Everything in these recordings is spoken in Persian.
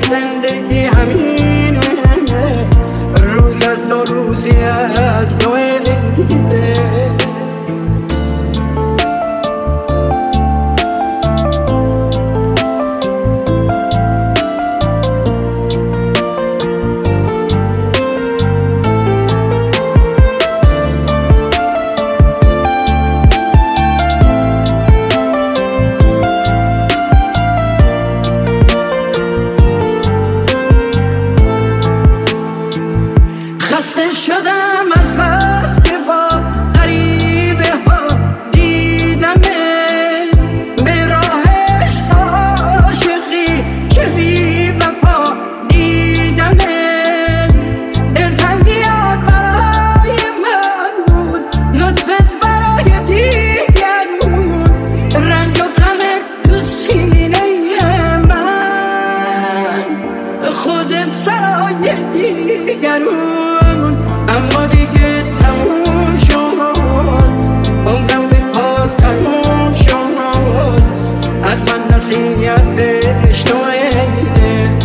زندگی همینه، روز از دو روزی از دو دیده. خسته شدم از بس که با غریبه ها دیدمه، به راه عشق عاشقی چه بی وفا دیدمه. دلتنگیات برای من بود، لطفت برای دیگر بود، رنج و غمت تو سینه من، خودت سایه دیگرون. اما دیگه تموم شد، عمرم به پا تموم شد، از من نصیحت بشنویده.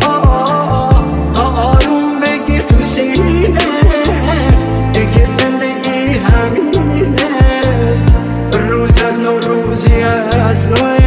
آروم بگیر تو سینه که زندگی همینه، روز از نو روزی از نوه.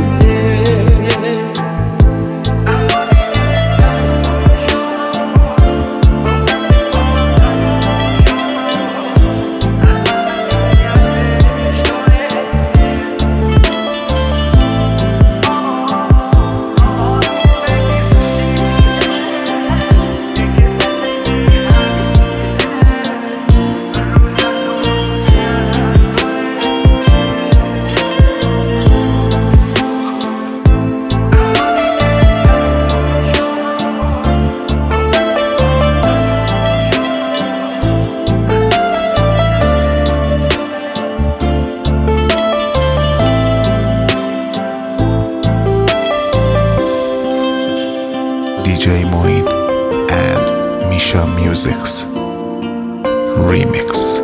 DJ Moin and Misha Music's remix.